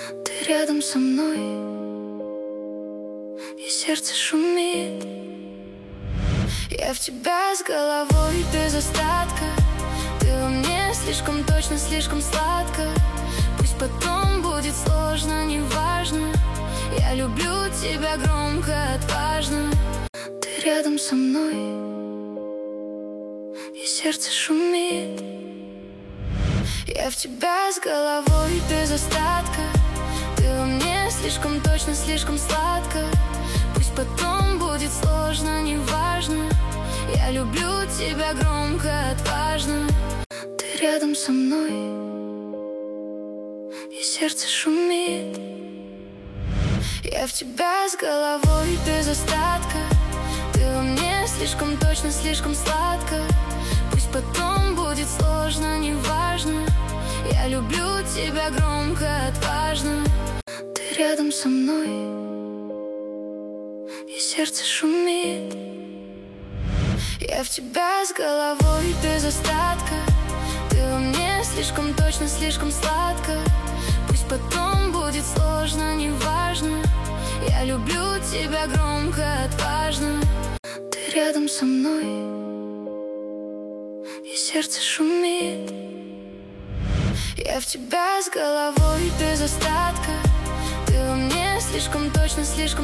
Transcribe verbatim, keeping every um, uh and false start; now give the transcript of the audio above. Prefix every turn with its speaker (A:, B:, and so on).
A: Ты рядом со мной, и сердце шумит. Я в тебя с головой без остатка. Ты во мне слишком точно, слишком сладко. Пусть потом будет сложно, неважно. Я люблю тебя громко, отважно. Ты рядом со мной, и сердце шумит. Я в тебя с головой без остатка. Ты во мне слишком точно, слишком сладко. Пусть потом будет сложно, неважно. Я люблю тебя громко, отважно. Ты рядом со мной, и сердце шумит. Я в тебя с головой без остатка. Ты во мне слишком точно, слишком сладко. Пусть потом будет сложно, неважно. Я люблю тебя громко, отважно. Ты рядом со мной, и сердце шумит. Я в тебя с головой без остатка. Ты во мне слишком точно, слишком сладко. Пусть потом будет сложно, неважно. Я люблю тебя громко, отважно. Ты рядом со мной, и сердце шумит. Я в тебя с головой без остатка. Ты во мне слишком точно, слишком